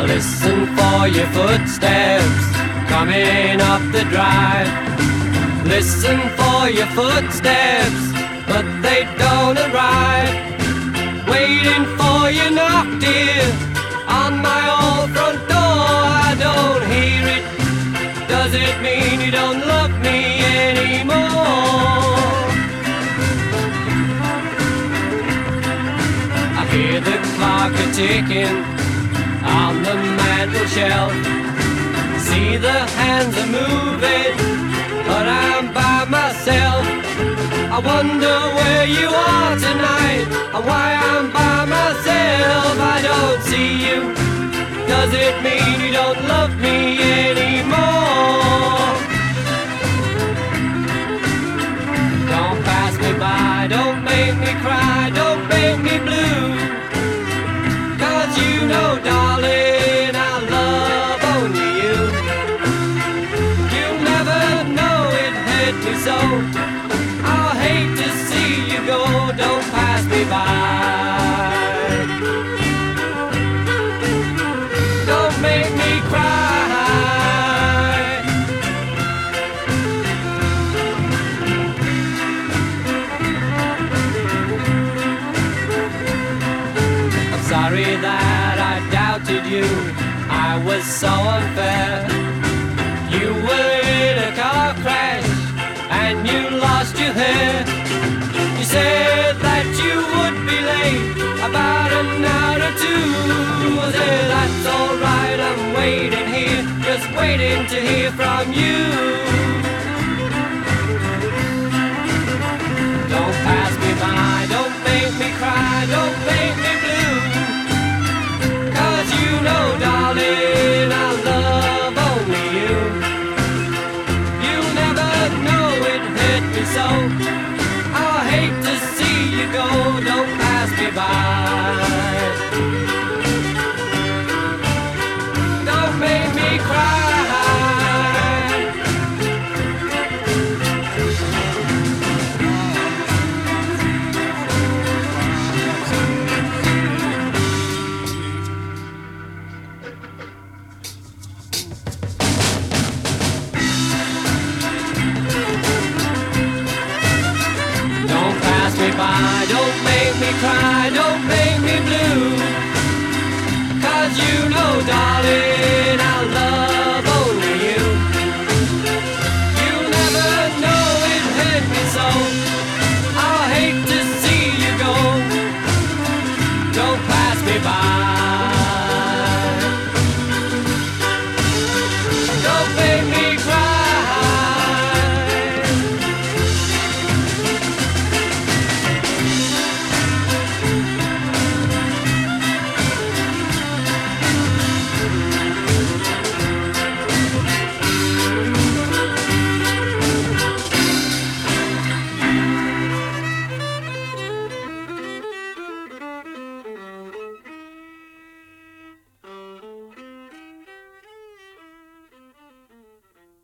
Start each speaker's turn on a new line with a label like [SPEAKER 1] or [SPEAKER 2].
[SPEAKER 1] Listen for your footsteps coming up the drive. Listen for your footsteps, but they don't arrive. Waiting for you knock, dear, on my old front door. I don't hear it. Does it mean you don't love me anymore? I hear the clock a-ticking on the mantel shelf. See the hands are moving, but I'm by myself. I wonder where you are tonight, and why I'm by myself. I don't see you. Does it mean you don't love me anymore? Don't pass me by, don't make me cry, don't make me blue. 'Cause you know, darling, I love only you. You'll never know it hurt me so. I'll hate to see you go, don't pass me by. Don't make me cry. I'm sorry that I doubted you, I was so unfair. You were in a car crash and you lost your hair. You said that you would be late about an hour or two. I said, that's alright, I'm waiting here, just waiting to hear from you. Don't pass me by, don't make me cry, don't make me blue. 'Cause you know, darling, I love only you. You'll never know it hurt me so. I hate to see you go, don't pass me by. Don't make me cry. Don't pass me by, don't make me cry, don't make me blue. 'Cause you know, darling,